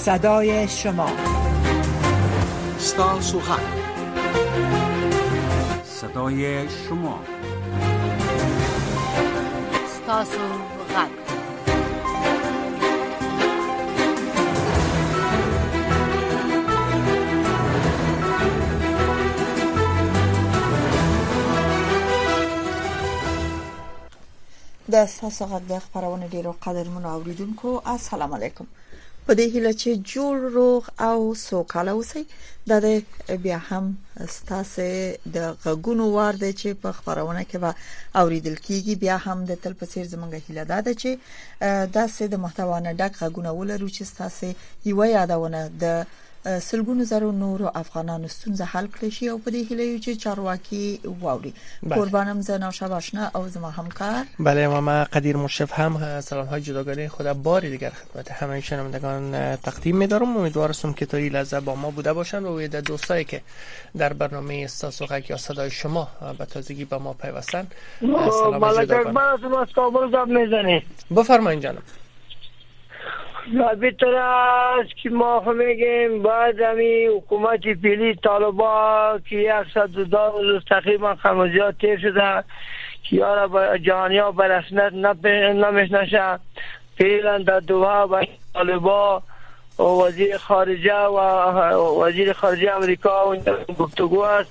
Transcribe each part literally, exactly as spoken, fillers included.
صدای شما، ستاسو غږ، صدای شما، ستاسو غږ. د ستاسو غږ د خبرونه ډیرو قدرمنو اوریدونکو السلام علیکم. په دې هیله چې جوړ روغ او سوکاله اوسئ. د بیا هم ستاسو د غږونو وار دی چې په خبرونه کې به اوریدل کیږي. بیا هم د تل په څیر زمونږ هیله ده چې داسې د محتوا نه ډک غږونه ولرو چې ستاسو یو یادونه د سلګونو زرو نورو افغانانو ستونزه حل کړي شي او په دې هیله چې چارواکي واوري. قربانم زنه شباشنا او زما همکار بله ماما قدیر مشرف هم سلام های جداگانه خدا باری دیگر خدمت همه شنوندگان تقدیم می‌دارم. امیدوارم که تا این لحظه با ما بوده باشند و د دوستایی که در برنامه ستاسو غږ یا صدای شما به تازگی با ما پیوستن سلام جداگانه. بفرمایید جناب. بیتر است که ما میگیم بعد همی حکومت پیلی طالبا که صد و دو تقریبا خمسیات تیر شده که یارا جهانیا برسنت نمیشنشه پیلن در دوها با طالبا و وزیر خارجه و وزیر خارجه امریکا و گفتگو است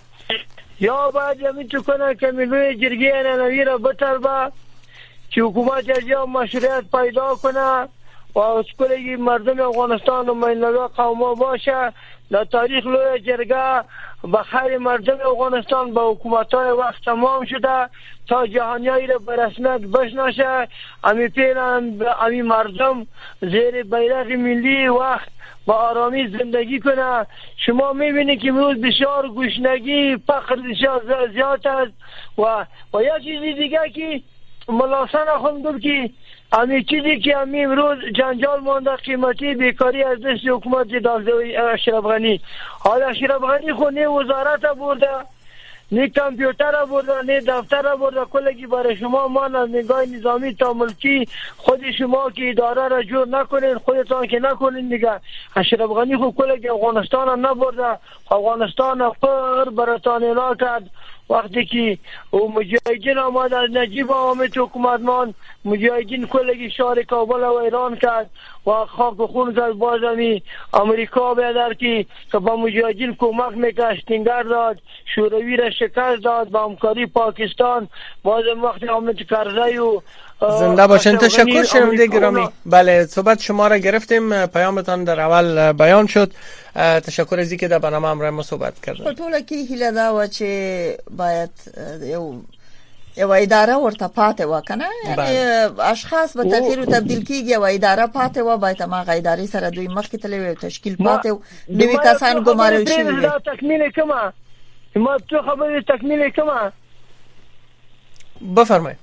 یا بعد همی تو کنن که ملوی جرگی نوی را بتر با که حکومت از مشروعیت پیدا کنه و از کلی مردم افغانستان و مینوی قوما باشه. در تاریخ لوی جرگه بخیر مردم افغانستان با حکومت‌های وقت تمام شده تا جهانیایی را به رسمیت بشناسه. امی پیلن امی مردم زیر بیرق ملی وقت با آرامی زندگی کنه. شما میبینید که امروز بسیار گشنگی فقر بسیار زیاد است و و یک چیزی دیگه که ملاسن خوندم که امی چیزی که امی امروز جنجال مانده قیمتی بیکاری از دست حکومت داخلی اشرف غنی. حالا اشرف غنی خود نه وزارت برده نه کامپیوتر برده نه دفتر برده. کلگی برای شما مان از نگاه نظامی تا ملکی خود شما که اداره را جور نکنین خودتان که نکنین دیگه. اشرف غنی خود کلگی افغانستان را نبرده افغانستان را پر براتان اعلان کرد وقتی که مجاهدین آمد از نجیب آمد حکومتمان مجاهدین کلگی شهر کابل و ایران کرد و خاک و خون کرد. باز همی امریکا بیادر که که با مجاهدین کمک میکشت تینگر داد شوروی را شکست داد با همکاری پاکستان. باز وقتی آمد کرزی و زنده باشین. تشکر شنونده گرامی. بله صحبت شما را گرفتیم. پیامتان در اول بیان شد. تشکر از اینکه در برنامه همراه ما صحبت کردید. په ټوله کې هیله دا و چې باید یو یو اداره ورته پاتې وکنه یعنی اشخاص به تغییر او تبدیل کیږي او اداره پاتې و باید ما غیداری سره دوی مخکې تلوي تشکیل پاتې نوې کسان ګمارل شي. دا تکمیل کما ما تو خبرې تکمیل کما بفرمایئ.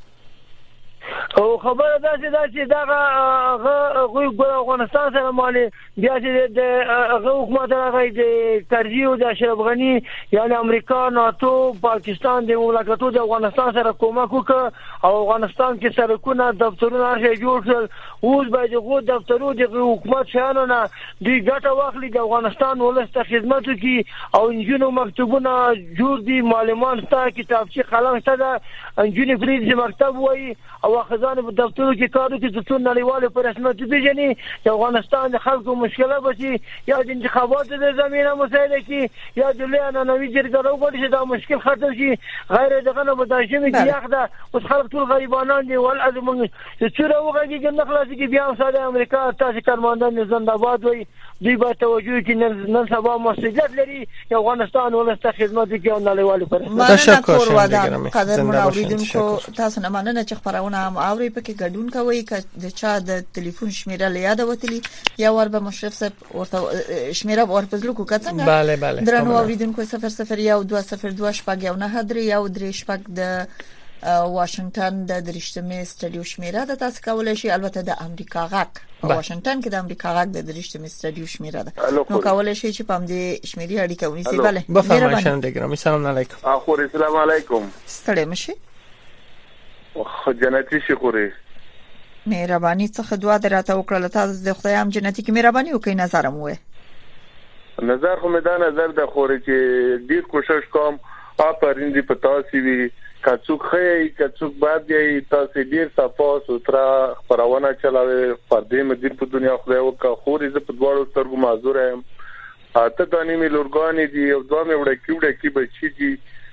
او خبره دا چې دا چې دا غوي ګور افغانستان سره مالي بیا چې د هغه حکومت راغی د کرزي او د اشرف غني یعنی امریکا ناتو پاکستان د مملکتونو د افغانستان سره کومک وکړ او افغانستان کې سرکونه دفترونه شي جوړ شول. اوس به دغه دفترونو د حکومت شانو نه دی ګټه واخلي د افغانستان ولست خدمت کوي او انجینو مکتوبونه جوړ دي معلومان ستا کتابچه قلم ستا انجینی فریز مکتب وای او خزانه په دفترو کې کارو کې د ټول نړیوالو په رسمیت پیژني د افغانستان د خلکو مشکله بشي یا د انتخاباتو د زمينه مسایله کې یا د لعنه نوې جرګه راوړي چې دا مشکل ختم شي غیر دغه نه متاشمه کې یاخده او خلک ټول غریبانان دي ول ازمن چې څوره وګړي کې نخلاصي کې بیا ساده امریکا تاسو کارمندان زنده باد وي دوی به توجه کې نن سبا مسؤلیت لري افغانستان ولسته خدمت کوي او نړیوالو پر تشکر شنونده قدر منوریدونکو تاسو نه مننه چې خبرونه هم اوري پکې ګډون کوي ک د چا د ټلیفون شمیره لیاده وتلی یا ور به مشرف صاحب ورته شمیره ورپزلو کو کڅنګ bale bale درنو اوریدونکو صفر صفر یو دوه صفر دوه شپږ یو نه درې یو درې شپږ د واشنگټن د درشتمه سټډیو شمیره د تاسو کولای شي البته د امریکا غاک واشنگټن کې د امریکا غاک د درشتمه سټډیو شمیره ده نو کولای شي چې پام دې شمیرې اړیکه ونیسي. bale بفرمایئ شنونده ګرامی. سلام علیکم. اخور السلام علیکم. ستړي مشي خو جنتی شي خوري مهرباني څخه دعا درته وکړه تاسو د خدای هم جنتی کې مهرباني وکړي نظر مو نظر خو مې دا نظر د خوري چې ډیر کوشش کوم اپرین دي پتا سی وی کڅوک خې کڅوک بعد دی تاسو ډیر صفا سوترا خبرونه چلاوي پردې مدیر په دنیا خو یو کا خوري ز په دواړو سترګو معذور یم اته دانی می لورګانی دي او دوه مې وړه کیوړه کی بچی دي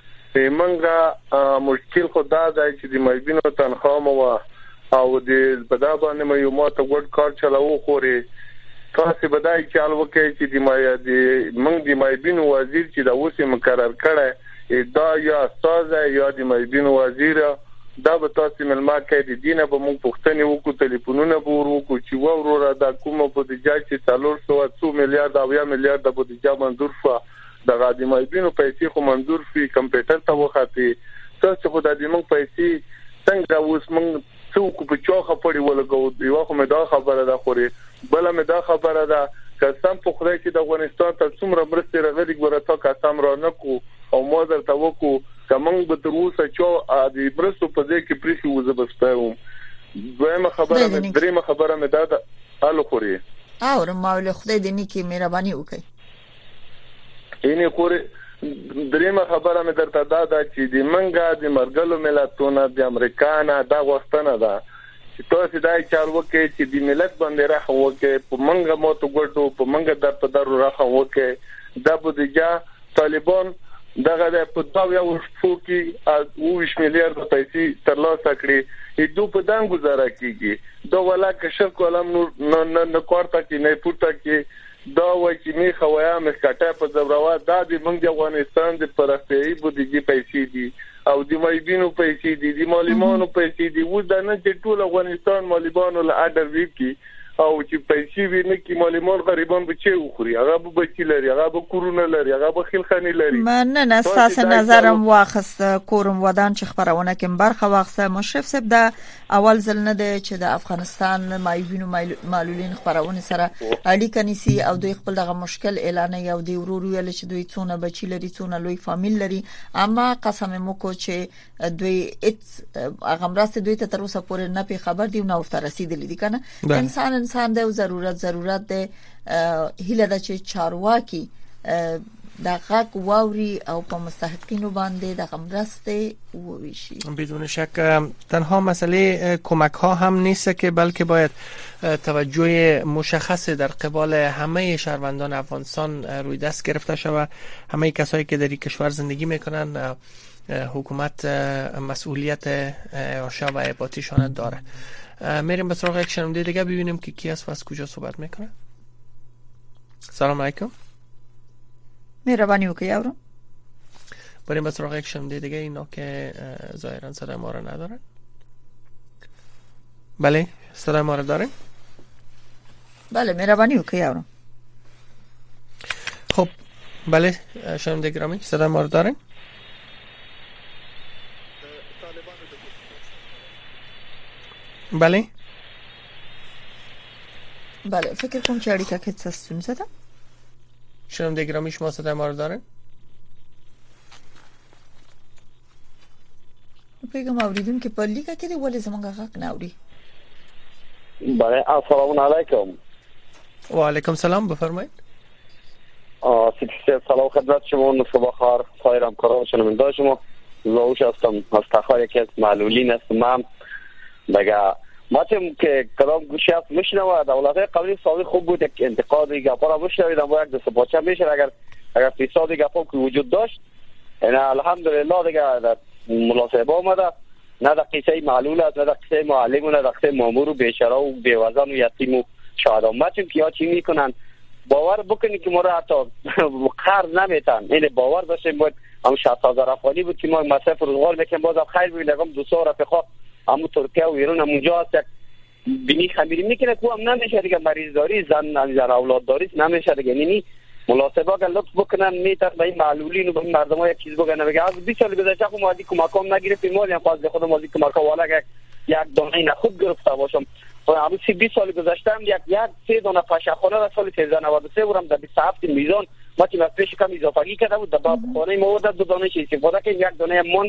منګه مشکل خدا دا چې د مېبینو تنخواه مو او د بدا باندې مې یو ماته ګډ کار چلاو خوري تاسو بدای چال وکړي چې د مې د منګ د مېبینو وزیر چې دا اوسې مقرر کړي دا یا استاد یا د مېبینو وزیر دا به تاسو ملما کې د دینه په مونږ پښتني وکړو ټلیفونونه به ورکو چې وروره دا کومه په د جای چې څلور سوه میلیارډ او یا میلیارډ په د جای منظور شو د غادي مېبینو پیسې خو منظور شي کمپیوټر ته وخاتي تاسو خو د دې مونږ پیسې څنګه اوس مونږ څوک په چوخه پړی ولګو یو خو مې دا خبره ده خوري بل مې دا خبره ده قسم په خدای چې د افغانستان ته څومره مرسته راغلي ګورته قسم را نکو او مو درته وکړو کومنګ به تر اوسه چې د برسو په دې کې پریشي وزبستاو دویمه خبره مې دریمه خبره مې دا ده الو خوري او رماوله خدای دې نیکی مهرباني وکړي اینه خوري دریمه خبره مې درته دا ده چې د منګه د مرګلو ملتونو د امریکا نه دا غوښتنه ده چې تاسو دا چار وکړي چې د ملت باندې راخ وکړي په منګه مو ته ګټو په منګه در په در راخ وکړي دا بودیجه طالبان دغه د په تاو یو شپوکی او ویش میلیارډ پیسې ترلاسه کړي دوی په دان گزاره کیږي دا ولا کشف کولم نو نه نه کوړه کې نه پورته کې دا وایي چې می خوایا مې کټه په زبروا دا د موږ د افغانستان د پرختي بودیجه پیسې دي او د مېبینو پیسې دي د مالیمانو پیسې دي و دا نه چې ټول افغانستان مالیبانو له اډر وی او چې پیسې ویني کې مالیمان غریبان به چی وخوري هغه به بچی لري هغه به کورونه لري هغه به خلخانی لري من نه اساس نظرم واخست کورم ودان چې خبرونه کې برخه واخسه مشرف صاحب دا اول ځل نه دی چې د افغانستان مایوینو معلولین خبرونه سره اړیکه نیسي او دوی خپل دغه مشکل اعلان یو دی ورور ویل چې دوی څونه بچی لري څونه لوی فامیل لري اما قسم مو کو چې دوی هغه مرسته دوی ته تر اوسه پورې نه په خبر دی نو ورته رسیدلی دي کنه انسان انسان د ضرورت ضرورت د هله د چارواکي د حق واوري او په مستحقینو باندې د غمرسته وویشي بدون شک تنها مسئله کمک ها هم نیست که بلکه باید توجه مشخص در قبال همه شهروندان افغانستان روی دست گرفته شود همه کسایی که در این کشور زندگی میکنن حکومت مسئولیت آشا و عباتیشان داره میریم به سراغ یک شنونده دیگه ببینیم که کی است و از کجا صحبت میکنه. سلام علیکم. مهربانی وکړئ یارو. بریم به سراغ یک شنونده دیگه اینا که ظاهرا صدای ما رو ندارن. بله صدای ما رو دارین؟ بله مهربانی وکړئ یارو. خب بله شنونده گرامی صدای ما رو دارین؟ بله بله فکر کنم که اړیکه کې څه ستونزه ده. شنونده گرامی شما صدای ما رو دارین؟ پیغام اوریدونکو په لیکه کې دی ولې زمونږ غږ نه اوري. بله السلام علیکم. و علیکم سلام بفرمایید. آ سیکسه سلام خدمت شما صبح خیر خیر همکاران شنونده شما زاوش هستم از تخار یکی از معلولین هستم من دیگه ما که کدام گوشی هست میشنوه دولت‌های قبلی سابق خوب بود یک انتقادی گپا را میشنوید اما یک دست پاچه میشه اگر اگر فسادی گپا که وجود داشت یعنی الحمدلله دیگه در مناسبه آمده نه در قصه معلول است نه در قصه معلم و نه در قصه مامور و بیچاره و بیوزن و یتیم و شاید امتیم که ها چی میکنن باور بکنید که ما را حتی قرض نمیتن این باور داشتیم باید هم شصت هزار افغانی بود که ما مصرف روزگار میکنیم باز خیر ببینیم هم دوستا رفقا همون ترکیه و ایران همونجا هست یک بینی خمیری میکنه که هم نمیشه دیگه مریض داری زن زن اولاد داری نمیشه دیگه یعنی مناسبه اگر لطف بکنن میتر به این معلولین و به این مردم ها یک چیز بگن بگه از بیست سال گذشته خود مادی کمکام نگرفتیم مالی هم فاضل خود مادی کمکا والا یک یک دانه نخود گرفته باشم همون سی بیست سال گذشته هم یک یک سه دانه پشخانه را سال سیزده نود و سه برم در بیست و هفت میزان ما که از پیش کم اضافگی کرده بود در خانه ما ورده دو دانه استفاده که یک دانه مانده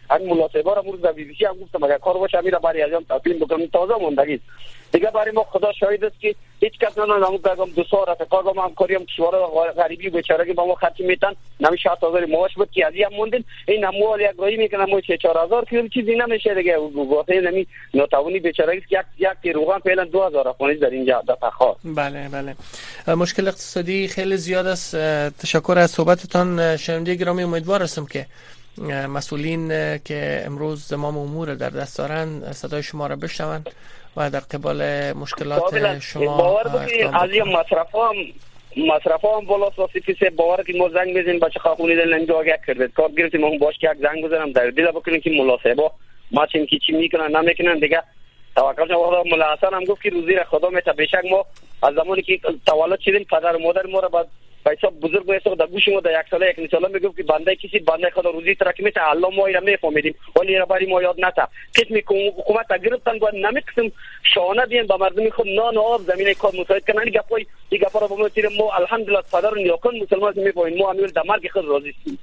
ان ملاصبا را مورد بی بی سی هم گفتم اگر کار باشه میره برای ازم تقدیم بکنم تازه موندگی دیگه برای ما خدا شاهد است که هیچ کس نه نمو گم دو سال رفقا ما هم کاریم کشور غریبی بیچاره که با ما خرج میتن نمی شصت هزار معاش بود که ازی هم موندن این اموال یک گاهی میکنه ما سه چهار هزار که چیزی نمیشه دیگه واسه نمی ناتوانی بیچاره است که یک یک روغن فعلا دو هزار افغانی در اینجا در تخار. بله بله مشکل اقتصادی خیلی زیاد است. تشکر از صحبتتان شنونده گرامی. امیدوار هستم که مسئولین که امروز زمام امور در دست دارن صدای شما را بشنوند و در قبال مشکلات شما باور بکنید از این مصرف هم مصرف هم بالا ساسیفیسه باور که ما زنگ بزنیم بچه خاخونی دل نمیدو آگه کرده کار گرفتیم هم باش که یک زنگ بزنم در دیده بکنیم که ملاصبا ما چیم که چی میکنن نمیکنن دیگه توکل شما ملا حسن هم گفت که روزی را خدا میته بشک ما از زمانی که تولد شدیم پدر و مادر ما را بعد پیسا بزرگ باشه در گوش ما در یک ساله یک ساله میگفت که بنده کسی بنده خدا روزی ترکمیت الله ما اینا میفهمیدیم ولی را برای ما یاد نتا قسمی حکومت گرفتن گفت نمیقسم شانه دین به مردم خود نان و آب زمین کار مساعد کنن این گپای این گپا را با ما تیر ما الحمدلله پدر نیاکان مسلمان میفهمیم ما امیر در مرگ خود راضی هستیم.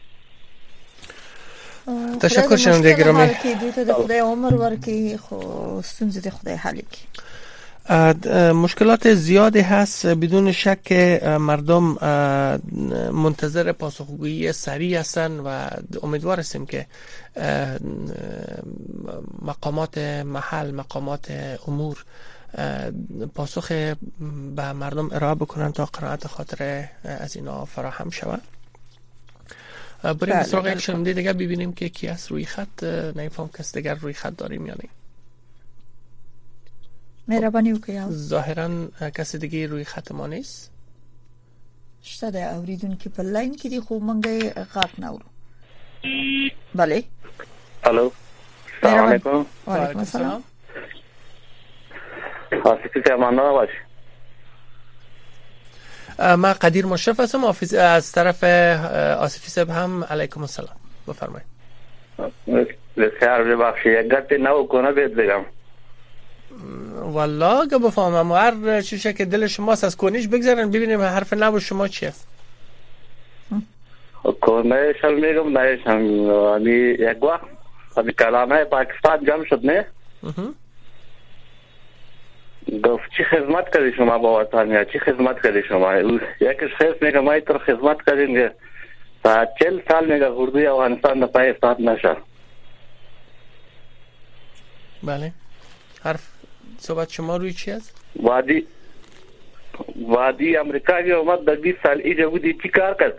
تشکر شنونده گرامی. که دوی ته د خدای عمر ورکی خو ستونزې د خدای حل کی. مشکلات زیادی هست بدون شک. مردم منتظر پاسخگویی سریع هستند و امیدوار هستیم که مقامات محل مقامات امور پاسخ به مردم ارائه بکنن تا قناعت خاطر از اینا فراهم شود. بریم سراغ یک شنونده دیگه ببینیم که کی است روی خط. نمیفهم کس دیگر روی خط داریم یا نه. مهربانی وکړئ. ظاهرا کس دیگه روی خط ما نیست. شته د اوریدونکو په لاین کې دی خو مونږه غاټ نه اورو. بله. الو. السلام علیکم. و علیکم السلام. آصفی صاحب مانده باش. ما قدیر مشرف هستم از طرف آصفی صاحب هم. علیکم السلام. بفرمایید. بسیار ببخشید یک گرتی نو کنه بهت بگم. والله که بفهمم هر چیزی که دل شماست از کنیش بگذارن ببینیم حرف نو شما چیه. کنیش هم میگم نیش هم یک وقت از کلامه پاکستان جمع شد نه گفت چی خدمت کردی شما با وطن چی خدمت کردی شما یکیش خیست میگه ما ایتر خدمت کردیم تا چل سال میگه اردوی افغانستان در پای استاد نشه. بله حرف صحبت شما روی چی است؟ وادی وادی امریکایی اومد در بیست سال ایجا بودی چی کار کرد؟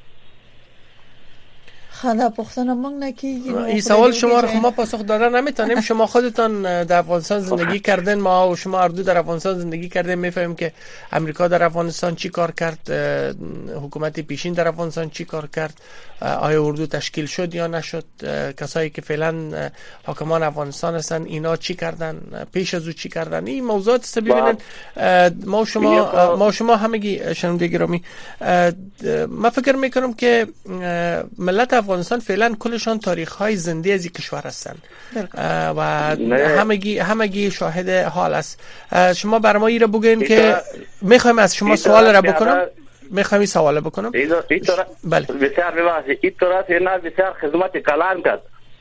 خدا پختن مونږ نه کیږي. این سوال شما رو ما پاسخ دادن نمیتونیم. شما خودتان در افغانستان زندگی کردن ما و شما اردو در افغانستان زندگی کردن میفهمیم که امریکا در افغانستان چی کار کرد، حکومت پیشین در افغانستان چی کار کرد، آیا اردو تشکیل شد یا نشد، کسایی که فعلا حاکمان افغانستان هستن اینا چی کردن، پیش از او چی کردن. این موضوعات است ببینید ما شما ما شما همگی شنونده گرامی من فکر میکنم که ملت افغانستان فعلا کلشان تاریخ های زنده از این کشور هستن و همگی همگی شاهد حال است. شما برای ما ایره بگین که میخوایم از شما سوال را بکنم میخوایم این سوال بکنم. بله بسیار ببخشید این طرف اینا بسیار خدمت کلان کرد.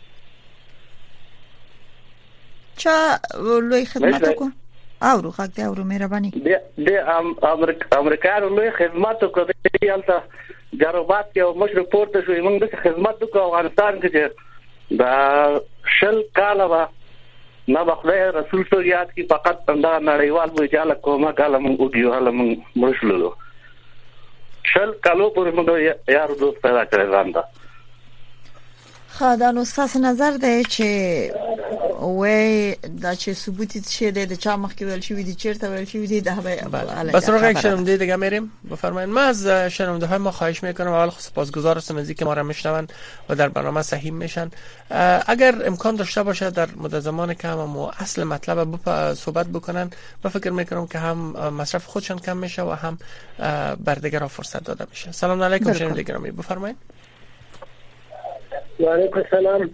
چه لوی خدمت کن اورو خاک دی اورو مهربانی د امریکا لوی خدمت کوي یالته جربات کې مشر پورته شو موږ د خدمت وکړو افغانستان کې دا شل کاله وا ما بخله رسول سو یاد کی فقط دا نړیوال وجاله کومه کاله موږ وګیو موږ مرشلو شل کالو پر موږ یار دوست پیدا کړل. دا خدانو استاد نظر دی چې وای دا چې ثبوتی شه د چا مخ کې ویل شوی دی چیرته ویل شوی دی دا به بس رو یک شنونده دیگه میریم. بفرمایید. ما از شنونده های ما خواهش میکنم اول سپاسگزار هستم از اینکه ما را میشنون و در برنامه سهیم میشن. اگر امکان داشته باشه در مدت زمان کم هم اصل مطلب صحبت بکنن و فکر میکنم که هم مصرف خودشان کم میشه و هم بر دیگران فرصت داده میشه. سلام علیکم شنونده گرامی. بفرمایید. و علیکم السلام.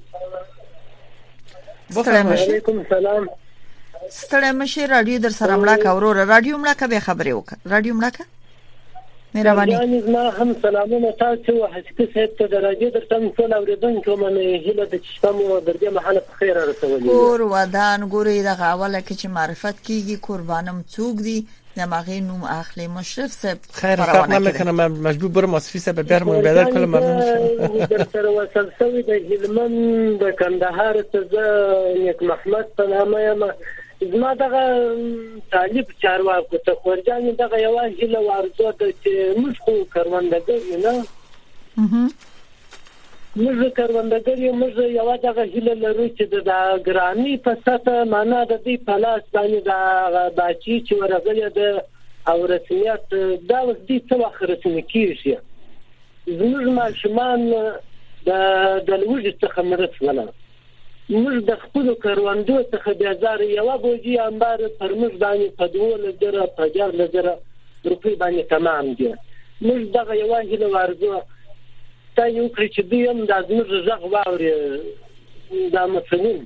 علیکم السلام. ستړی مشه رادیو در سره مړه کا ورور رادیو مړه کا به خبرې وکړه. رادیو مړه کا مهرباني. یعنی ما هم سلامونه تاسو او حسکي صاحب ته درجه درته ټول اوریدونکو باندې هیله د چشمو درجه محل په خیر رسولي. کور ودان ګوري دغه اوله کې چې معرفت کیږي قربانم څوک دي دماغي نوم اخلي مشرف صاحب خیر فرق نمیکنه من مجبور برم مصرفی صاحب بیارم بدل کل ممنون در سره وصل شوی د هلمند د کندهار ته نیک محمد په نامه یم. زما دغه طالب چارواکو ته خورجان دغه یو هیله ورته د چې موږ خو کروندګر نه موږ کروندګر یو موږ یو دغه هیله لرو چې د ګرامي په ساته معنا د دې پلاس باندې د باچی چې ورغلې د او رسمیت دا اوس دې څه وخت رسمي کیږي. زموږ ماشومان د د لوږې څخه مرسته موږ د خپل کروندو څخه د هزار یو بوجي انبار پر موږ باندې په دوه لزره په جار لزره روپی باندې تمام دي. موږ دغه یو هیله ورغو تا یو کړی چې دیم د موږ ځغ واوري دا مسلمان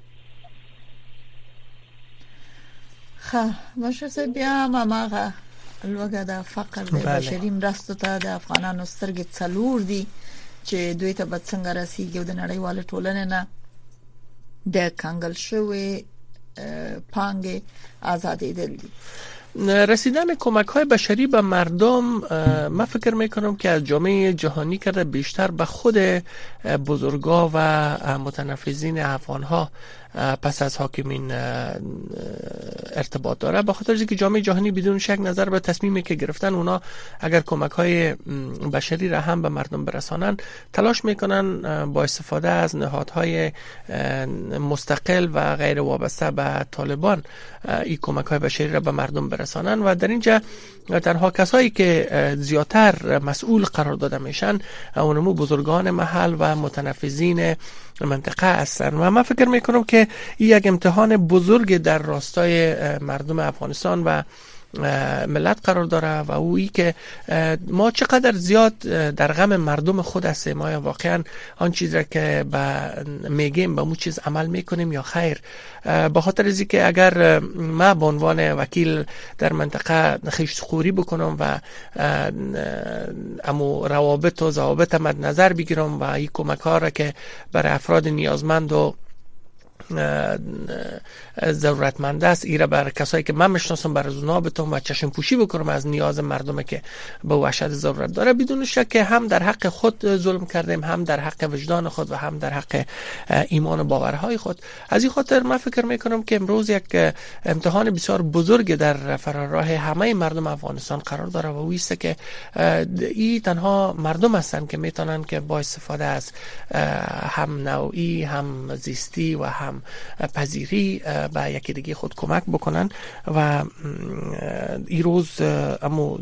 ښه مشه بیا ماماغه لوګه د فقر د بشري مرستو ته د افغانانو سترګې څلور دي چې دوی ته به څنګه رسیږي د نړیوال ټولنې نه د کانګل شوی پانګه آزادی دل دی. رسیدن کمک های بشری به مردم من فکر میکنم که از جامعه جهانی کرده بیشتر به خود بزرگا و متنفذین افغان ها پس از حاکمین ارتباط داره، به خاطر اینکه جامعه جهانی بدون شک نظر به تصمیمی که گرفتن اونا اگر کمک های بشری را هم به مردم برسانن تلاش میکنن با استفاده از نهادهای مستقل و غیر وابسته به طالبان این کمک های بشری را به مردم برسانن و در اینجا تنها کسایی که زیادتر مسئول قرار داده میشن اونمو بزرگان محل و متنفذین منطقه هستن و من فکر میکنم که این یک امتحان بزرگ در راستای مردم افغانستان و ملت قرار داره و اویی که ما چقدر زیاد در غم مردم خود هستیم، ما واقعا آن چیز را که میگیم به مو چیز عمل میکنیم یا خیر. به خاطر از اینکه اگر ما به عنوان وکیل در منطقه خیش خوری بکنم و امو روابط و ضوابط مد نظر بگیرم و این کمک ها را که برای افراد نیازمند و ضرورتمند است ایره بر کسایی که من میشناسم بر اونا بتونم و چشم پوشی بکنم از نیاز مردم که به وحشت ضرورت داره، بدون شک که هم در حق خود ظلم کردیم، هم در حق وجدان خود و هم در حق ایمان و باورهای خود. از این خاطر من فکر میکنم که امروز یک امتحان بسیار بزرگ در فراراه همه مردم افغانستان قرار داره و اویست که این تنها مردم هستند که میتونن که با استفاده از هم نوعی، هم زیستی و هم پذیری به یکی دیگه خود کمک بکنن و این روز امو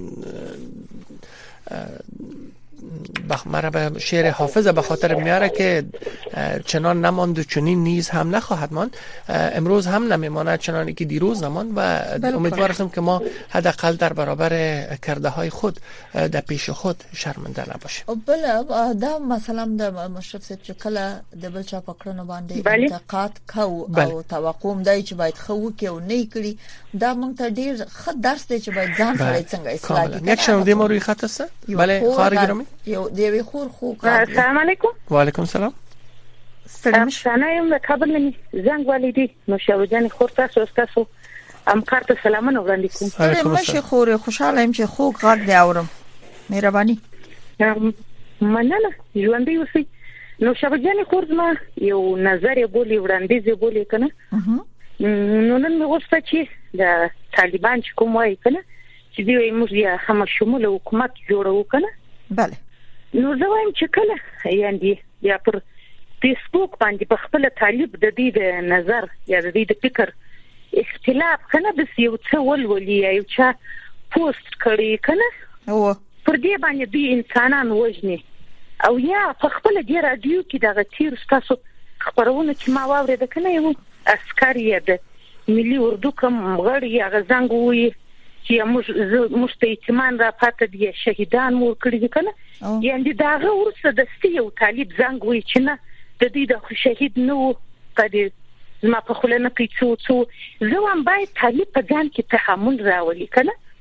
مرا به شعر حافظ به خاطر میاره که چنان نماند و چنین نیز هم نخواهد ماند. امروز هم نمیماند چنانی که دیروز نماند و امیدوار هستم که ما حداقل در برابر کرده های خود در پیش خود شرمنده نباشیم. بله دا مثلا د مشرف صاحب چې کله د بل چا پکړنو باندې انتقاد کو او توقع دی چې باید خو کې او نه کړي دا مونږ ته ډیر ښه درس دی چې باید ځان سره څنګه اصلاح کړو. یک شنونده ما روی خط است. بله خواهر گرامی یو دیوی خور خو السلام علیکم. و علیکم السلام. افسانه یم د کابل نه زنګ ولیدي نو شاو جان خور تاسو تاسو ام کارت سلامونه وړاندې کوم. سلام مشه خور خوشاله یم چې خو غږ دی اورم. مهرباني. مننه ژوندې اوسئ. نو شاو جان خور ما یو نظر یې بولی وړاندې زه بولی کنه. نو نن مې غوښته چې د طالبان چې کوم وایي کنه چې دوی موږ یې هم شمول حکومت جوړو کنه. بله. نو زه وایم چې کله یاندې یا پر فیسبوک باندې په خپل طالب د دې د نظر یا د دې د فکر اختلاف کنه د یو څه ولولي یا یو چا پوسټ کړي کنه او پر دې باندې دوی انسانان وژني او یا په خپل دې رادیو کې دغه تیر تاسو خبرونه چې ما واورید کنه یو عسکری د ملي اردو کوم غړي یا غزنګ وي چې موږ موږ ته ایتمان را پاتې دي شهیدان مو کړی کنه یعنی داغه ورسره د یو طالب زنګ وي چې نه د دې د شهید نو پدې ما په خلنه کې څو څو زه هم باید طالب په ځان کې تحمل راولي کنه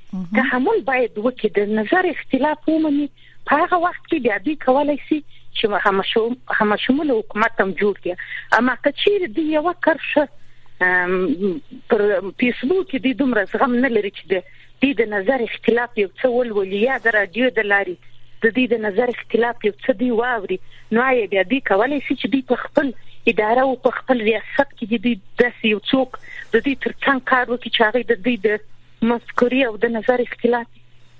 تحمل باید وکړي د نظر اختلاف ومني په هغه وخت کې بیا دوی کولای شي چې همشوم همشمول حکومت هم جوړ کړي اما کچیر دی یو کرشه پر فیسبوک کې د دومره زغم نه لري چې د نظر اختلاف یو څه ولولي یا د رادیو د لاري د دې د نظر اختلاف یو څه دی واوري نو یې بیا دی کولای شي چې دی په خپل اداره او په خپل ریاست کې دی د یو څوک د دې ترڅنګ کار وکړي چې هغه د دې د مفکوري او د نظر اختلاف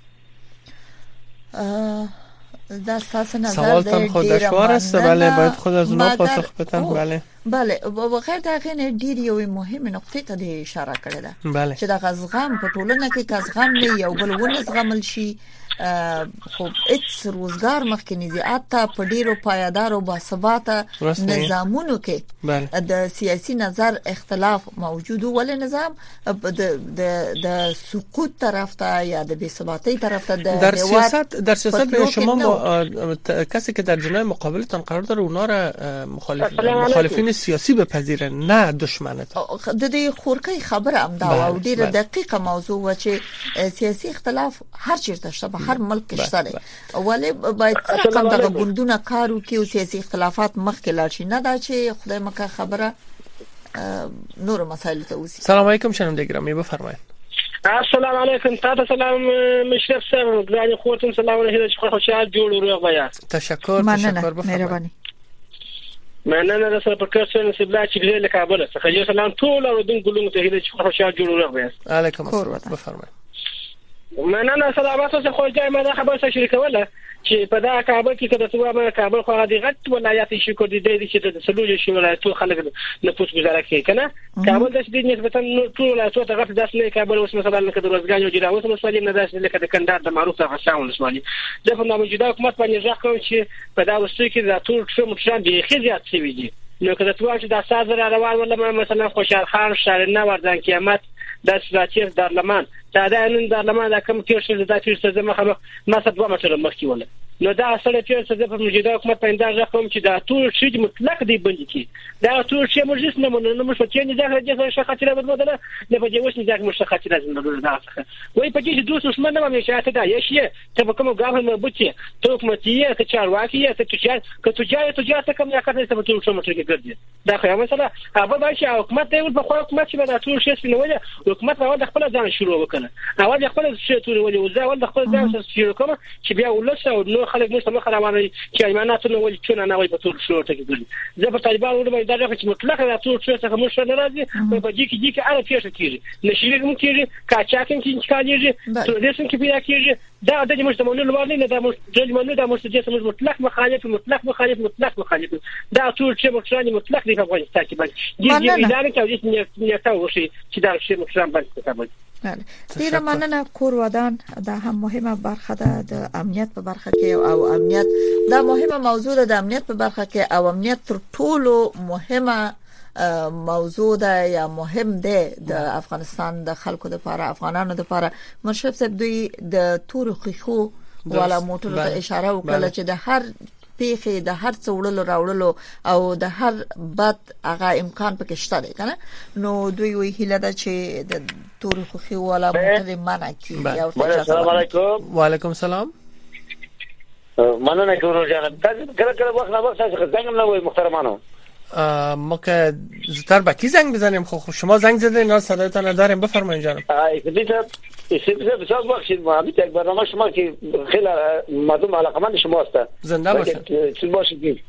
دا ساسه نظر سوال تام خود دشوار است بله باید خود از اونا پاسخ بدن بله بله بغیر د غینه ډیر یو مهمه نقطه ته د اشاره کړل ده بله چې د غزغم په ټولنه کې غزغم نه یو بل ونه زغمل شي خو هیڅ روزګار مخکنی زیات ته په ډیرو پایدار او باثباته نظامونو کې د سیاسي نظر اختلاف موجود ول نظام د د د سقوط طرف ته یا د بی‌ثباتی طرف ته در سیاست در سیاست به شما کسی که در جناح مقابلتان قرار داره اونا را مخالف مخالفین سیاسی بپذیرن نه دشمنتان د دې خورکۍ خبره هم دا او ډیره دقیقه موضوع و چې سیاسي اختلاف هر چیرته شته په هر ملک کې شته ولی باید څنګه دغه ګوندونه کار وکړي او سیاسي اختلافات مخکې لاړ شي نه دا چې خدای مکه خبره نور مسائل ته وسی. سلام علیکم شنونده گرامی بفرمایید. السلام علیکم تاسو سلام مشرف صاحب ګراني خوتم سلام علیکم چې خوشحال جوړ ورو بیا تشکر تشکر بفرمایید. مننه د سره په کارسن سبلا چې له کابل څخه یو سلام ټول اردن ګلونو ته هیله چې خوشحال جوړ ورو بیا. علیکم السلام بفرمایید. مننه سلامات اوسه خو ځای ما خبر سره شریکوله چې په دا کابل کې کده تو ما کابل خو د غټ ولایت شي کو دي د چې د سلوج شي ولایت خلک نه پوس گزاره کوي کنه کابل د دې نسبتا ټول ولایت ته غټ داس نه کابل اوس مثلا لکه د روزګان او جلا اوس مثلا نه داس لکه د کندهار د معروف څخه شاون اسماني د په موجوده حکومت باندې ځکه کوم چې په دا وسته کې د ټول څه مشان دي خزيات شوی دي نو کله تو چې د ساز را روان ولا مثلا خوشحال خان شارنه وردان قیامت د سلاتیر درلمان دا د نن درلمان د کوم تیر شل د تیر څه مخه مخه دوه متر مخکې ولا نو دا اصله تیر څه په موجوده حکومت په اندازه کوم چې دا ټول شي مطلق دی بندي کی دا ټول شي مجلس نه مونږ نه مش ته نه دا د شخصیت بدله نه په جوش نه دا مش شخصیت نه دا څه وای په دې دوه څه نه مې شاته دا یشي ته په کوم غاغه بوتي ته حکومتيه ته چارواکي ته تجار که تجار تجار ته کوم یا کړی ته په ټول څه مټر کې ګرځي دا خو مثلا هغه به چې حکومت دی په خو حکومت چې دا ټول شي سپینوله حکومت راو د خپل ځان شروع وکړه اول د خپل شي ټول ولې وځه اول د خپل ځان شروع کوم چې بیا ولسه او نو خلک مو سم خرابانه چې ایمانات نو ولې چونه نه وای په ټول شروع ته کېږي زه په طالبان ورته دا چې مطلق دا ټول څه څنګه مو شنه راځي په دې کې دې کې اړه پیښه کیږي نشریک مو کیږي کاچاکن کې کیږي تروريزم کې پیدا کیږي دا د مجتمعونو لوړ نه د مجتمعونو د مستجد مطلق مخالف مطلق مخالف مطلق مخالف دا ټول چې مخالف مطلق دی په افغانستان کې باندې دې ادارې ته دې نه تاسو شي چې دا شی مخالف باندې کوي. ډیره مننه کور ودان دا هم مهمه برخه ده د امنیت په برخه کې او امنیت دا مهمه موضوع ده د امنیت په برخه کې او امنیت تر ټولو مهمه موضوع ده یا مهم ده د افغانستان د خلکو لپاره افغانانو لپاره مرشد صاحب دوی د تور خيخو ولا موټر ته اشاره وکړه چې د هر پیخي د هر څوړلو راوړلو او د هر بد هغه امکان پکې شته دی کنه نو دوی وی هله ده چې د تور خوخي ولا موټر منع کی یا السلام علیکم وعلیکم السلام مننه ګورو جان کله کله وخت نه وخت څنګه څنګه نه وای محترمانو ما که زودتر با کی زنگ بزنیم خب شما زنگ زدین اینا صدایتان نداریم بفرمایید جانم. ایسیبیزه بسیار بخشید محمد یک برنامه شما که خیلی مردم علاقمند شما هست زنده باشید چیز باشید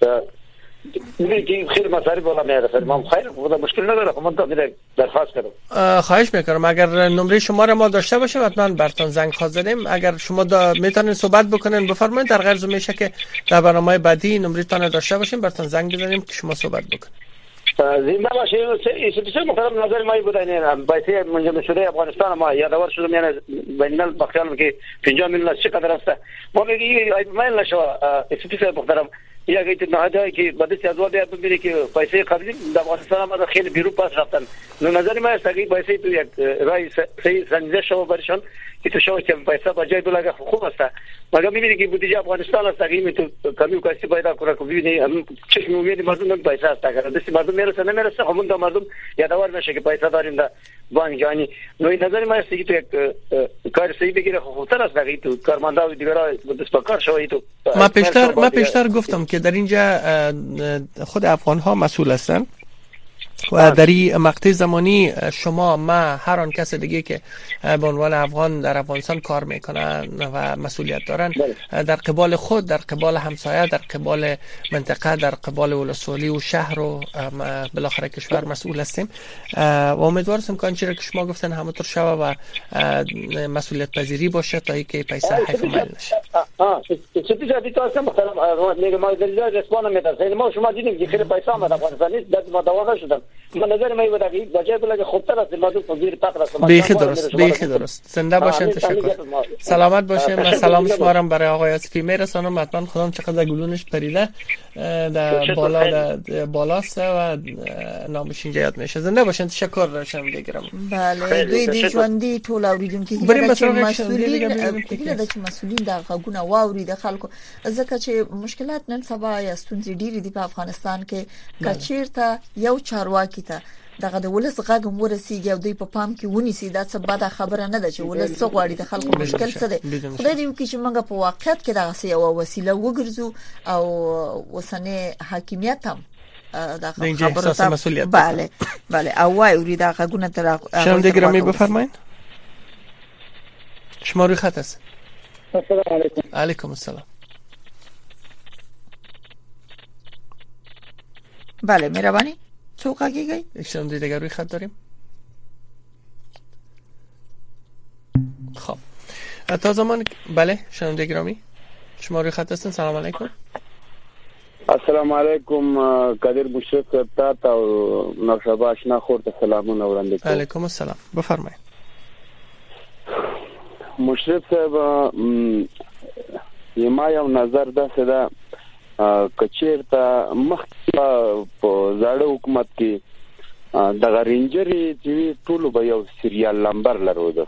میگه که خیلی مسائل بالا میاد خیلی ما خیر خدا مشکل نداره خب من تا درخواست کردم خواهش میکنم اگر نمره شما رو ما داشته باشیم حتما براتون زنگ خواهیم اگر شما دا میتونین صحبت بکنین بفرمایید در غیر میشه که در برنامه بعدی نمره تان داشته باشیم براتون زنگ بزنیم که شما صحبت بکنید. زنده باشید بسیار محترم نظر ما بود این بایسته منجمد شده افغانستان ما یادآور شدم یعنی بینال بخیال که پنجاه میلیون چقدر است ما میگی ایمیل نشو بسیار محترم یا گیت نهاده که بعد از وقتی ببینید که پیسه قبلی در افغانستان ما خیلی بیرون پاس رفتن. نظر من است که پیسه تو یک رای صحیح سنجیده شو برشان که تو شو که پیسه با جای بلگه خوب است. مگر میبینی که بودجه افغانستان است که تو کمی کسی پیدا کنه که ببینی هم چه میگه مردم پیسه است که دست مردم میرسه نمیرسه همون دو مردم یادوار نشه که پیسه داریم در بانک یعنی نوی نظر من است که تو یک کار صحیح بگیره خوبتر است که تو کارمندا و دیگرها دست به کار شوی تو. ما پیشتر ما پیشتر گفتم که در اینجا خود افغان ها مسئول هستند و در این مقطع زمانی شما ما هر آن کس دیگه که به عنوان افغان در افغانستان کار میکنن و مسئولیت دارن در قبال خود، در قبال همسایه، در قبال منطقه، در قبال ولسوالی و شهر و بالاخره کشور مسئول هستیم و امیدوار هستم که آنچه را که شما گفتن همونطور شود و مسئولیت پذیری باشه تا اینکه پیسه حیف مال نشه. ها چطوری جدی تو اصلا مثلا میگم ما در رسپانس میدن ما شما دیدیم که خیلی پیسه آمد افغانستان نیست بعد ما دعوا شدن. من نظر من بود که بجای بلکه خوبتر است ما دو فقیر پاک راست. بیخی درست بیخی درست. زنده باشین. تشکر. سلامت باشین. من سلام شمارم برای آقای آصفی میرسانم. حتما خودم چقدر گلونش پریده در بالا در بالاست و نامش اینجا یاد میشه. زنده باشین. تشکر شما گرم. بله دوی دی ژوندۍ ټول اوریدونکو کې چې مسؤلین کله د مسؤلین د غوونه واوري د خلکو ځکه چې مشکلات نن سبا یا ستونزې ډېری دي په افغانستان کې کچیرته یو چارواکي ته دغه د ولس غږ مورسیږي او دوی په پام کې ونیسي دا څه بده خبره نه ده چې ولس څه غواړي د خلکو مشکل څه دی. خدای دې وکړي چې موږ په واقعیت کې دغه څه یو وسیله وګرځو او وسنه حاکمیت هم دغه خبره ته مسؤلیت. بله بله او وای ورې دا غږونه تر شنونده گرامی بفرمایید. شما روی خط هست. السلام علیکم. علیکم السلام. بله مهربانی تو قاگی گئی یک شنونده دیگر روی خط داریم. خب تا زمان بله شنونده گرامی شما روی خط هستین. سلام علیکم. السلام علیکم قادر مشرف صاحب تا نوشابه آشنا خور ته سلامونه وړاندې کوم. علیکم السلام بفرمایئ. مشرف صاحب یما یو نظر ده سره کچیر ته مخکې په زاړه حکومت کې د رینجري چې ټول به یو سریال نمبر لرو.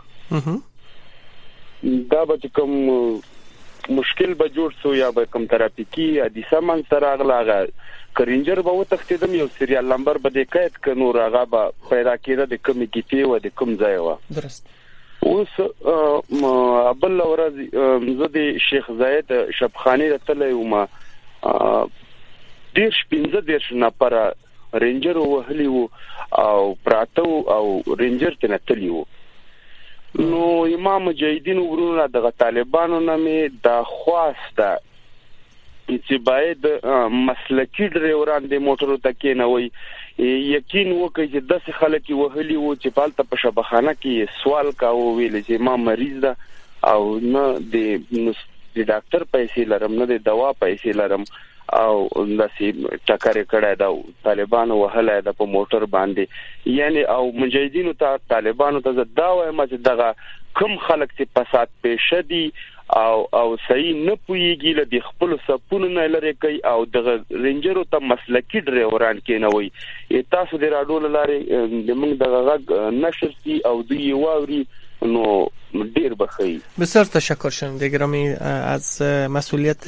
دا به کوم مشکل به جوړ سو یا به کوم ترافیکی حادثه من سره اغلاغه کرینجر به وتختیدم یو سریال نمبر به د قید ک نور هغه به پیدا کېده د کوم کیته و د کوم ځای و. درست. اوس بل ورځ زه د شیخ زاید شبخانی ته لوم ډیر پنځه دیرش نفر رینجر وهلی وو او پراتو او رینجر ته تللی وو. نو امام مجاهدین ورونه د طالبانو نامه د خواسته چې باید مسلکی ډرایوران د موټرو ته کې نه وي یقین وکړي چې داسې خلک وهلی وو چې پالته په شبخانه کې سوال کاوه ویل چې ما مریض ده او نه د د ډاکټر پیسې لرم نه د دوا پیسې لرم او داسې ټکر کړه دا طالبانو وهله د په موټر باندې یعنی او مجاهدینو ته طالبانو ته دا وایم چې دغه کم خلک چې فساد پېښه دي او او صحیح نه پويږي له خپل سپونو نه لري کوي او د رینجرو ته مسلکی ډرایوران کې نه وي. تاسو د راډیو لارې د موږ د غږ نشر سي او دوی واوري نو دیر بخیر. بسیار تشکر شنونده گرامی از مسئولیت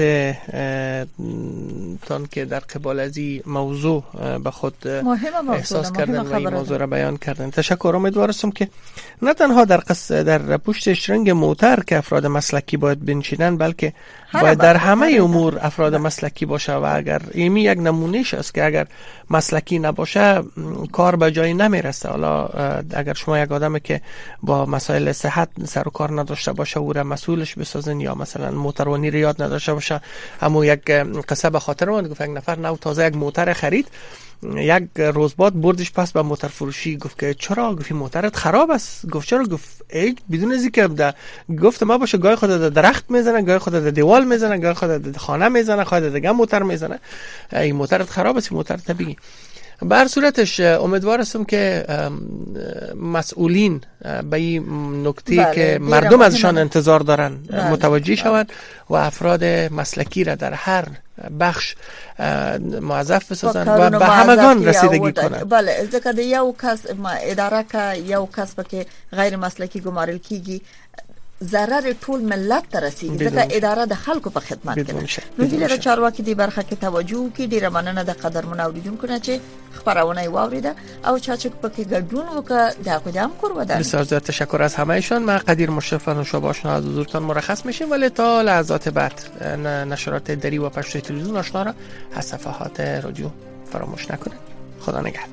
تان که در قبال از این موضوع به خود احساس کردن و این موضوع را بیان کردن. تشکر. امیدوارم که نه تنها در قص در پشت شرنگ موتر که افراد مسلکی باید بنشینن بلکه باید در همه امور افراد مسلکی باشه و اگر ایمی یک نمونهش است که اگر مسلکی نباشه کار به جایی نمیرسه. حالا اگر شما یک آدمی که با مسائل صحت سر و کار نداشته باشه او را مسئولش بسازن یا مثلا موتروانی ریاد نداشته باشه. همون یک قصه به خاطر من گفت یک نفر نو تازه یک موتر خرید یک روز بعد بردش پس به موتر فروشی گفت که چرا؟ گفت موترت خراب است. گفت چرا؟ گفت ای بدون از اینکه گفت ما باشه گاهی خود در درخت میزنه گاهی خود در دیوال میزنه گاهی خود در خانه میزنه خود دیگه موتر میزنه. این موترت خراب است موتر طبیعی. به هر صورتش امیدوار هستم که مسئولین به این نکته بله، که مردم ازشان انتظار دارن بله، متوجه بله. شوند و افراد مسلکی را در هر بخش موظف بسازند و به همگان رسیدگی کنند. بله ځکه د یو کس اداره کا یو کس پکې غیر مسلکی ګمارل کیږي ضرر ټول ملت ته رسیږي ځکه اداره د خلکو په خدمت کې ده. نو هیله چارواکي دی برخه کې توجه کې ډیره مننه د قدرمن اوریدونکو نه چې خبرونه واوریده او چا چې پکې ګډون وکړه دا خدام کور ودان. بسیار زیاد تشکر از همهشان. ما قدیر مشرف و شما آشنا از حضورتان مرخص میشیم ولی تا لحظات بعد نشرات دری و پشت تلویزیون آشنا را از صفحات رادیو فراموش نکنید. خدا نگهدار.